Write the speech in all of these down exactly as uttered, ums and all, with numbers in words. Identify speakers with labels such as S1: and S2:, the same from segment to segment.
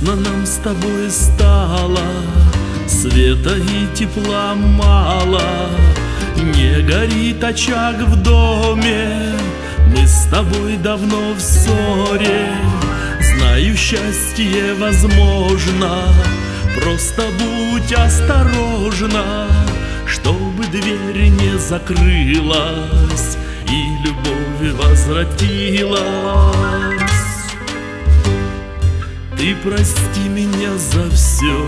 S1: Грустно нам с тобой стало, света и тепла мало. Не горит очаг в доме, мы с тобой давно в ссоре. Знаю, счастье возможно, просто будь осторожна, чтобы дверь не закрылась и любовь возвратилась. Ты прости меня за все,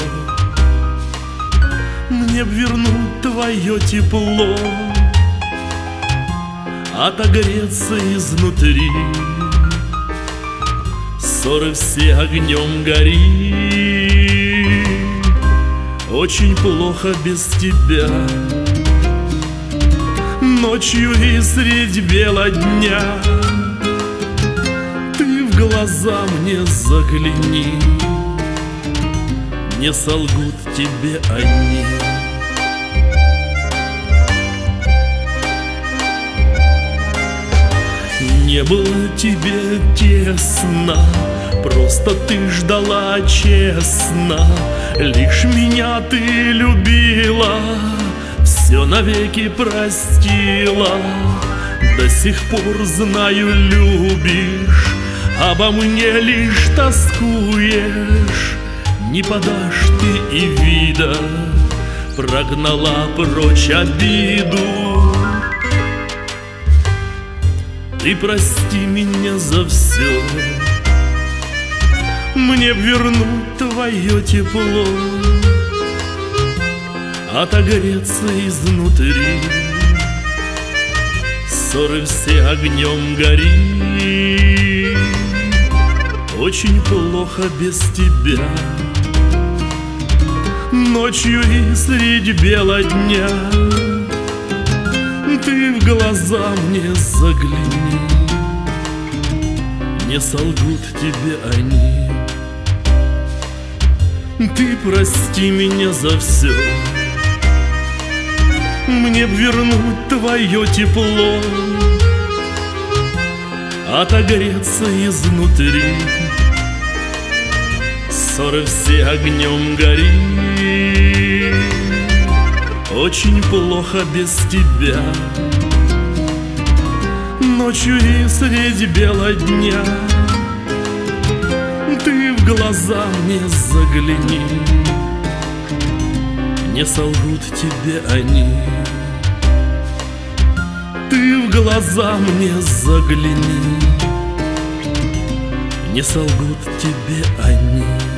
S1: мне б вернуть твое тепло, отогреться изнутри. Ссоры все огнем гори, очень плохо без тебя. Ночью и средь бела дня ты в глаза мне загляни, не солгут тебе они. Не было тебе тесно, просто ты ждала честно. Лишь меня ты любила, все навеки простила. До сих пор знаю, любишь, обо мне лишь тоскуешь. Не подашь ты и вида, прогнала прочь обиду. Ты прости меня за все, мне б вернуть твое тепло, отогреться изнутри. Ссоры все огнем гори, очень плохо без тебя. Ночью и средь бела дня ты в глаза мне загляни, не солгут тебе они. Ты прости меня за все, мне б вернуть твое тепло, отогреться изнутри. Ссоры все огнем гори, очень плохо без тебя. Ночью и средь бела дня ты в глаза мне загляни, не солгут тебе они. Ты в глаза мне загляни, не солгут тебе они.